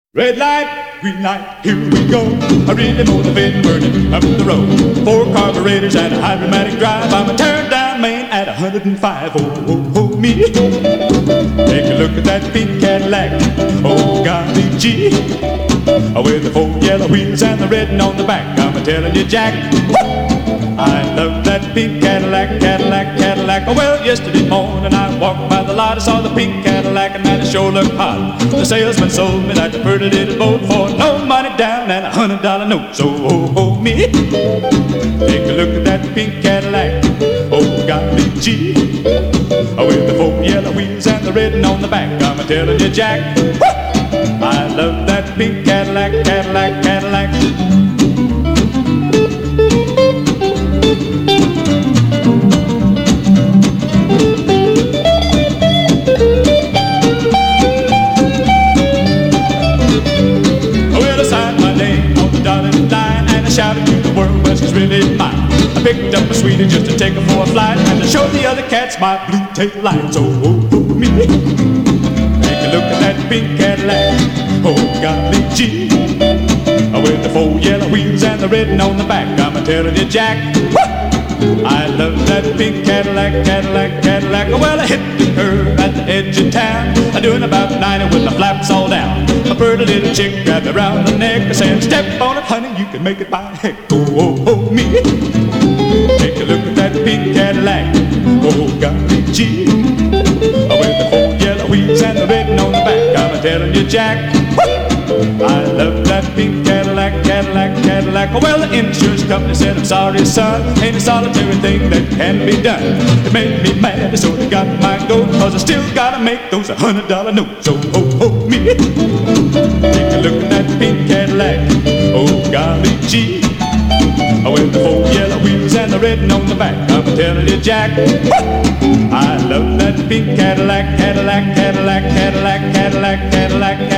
Red light, green light, here we go. A really motivated burning up the road. 4 carburetors and a hydromatic drive. I'm a tearing down Main at 105. Oh, me. Take a look at that pink Cadillac. Oh, golly gee. With the 4 yellow wheels and the red on the back. I'm a telling you, Jack. I love that pink Cadillac, Cadillac, Cadillac. Oh, well, yesterday morning I walked by the lot. I saw the pink Cadillac and man, it sure looked hot. The salesman sold me that pretty little boat for no money down and $100 note. So, oh, me. Take a look at that pink Cadillac. Oh, golly gee. With the 4 yellow wheels and the red on the back. I'm a-telling you, Jack. I love that pink Cadillac, Cadillac, Cadillac. Shouted to the world, well, she's really mine. I picked up a sweetie just to take her for a flight and to show the other cats my blue tail lights. Oh, me. Take a look at that pink Cadillac. Oh, golly gee. With the 4 yellow wheels and the red on the back. I'm a-telling you, Jack. I love that pink Cadillac, Cadillac, Cadillac. Well, I hit the curve at the edge of town. I'm doing about 90 with my flaps all down. A pretty little chick grabbed me around the neck. I said, step on it, honey, you can make it by heck. Oh, me. Take a look at that pink Cadillac. Oh, golly gee. With the 4 yellow wheels and the red on the back. I'm a-telling you, Jack. I love that pink Cadillac, Cadillac, Cadillac. Well, the insurance company said, I'm sorry, son, ain't a solitary thing that can be done. It made me mad, so they got my goat, cause I still gotta make those $100 notes. So, oh, me. Take a look at that pink Cadillac. Oh, golly gee. With the 4 yellow wheels and the red on the back. I'm telling you, Jack. I love that pink Cadillac, Cadillac, Cadillac, Cadillac, Cadillac, Cadillac.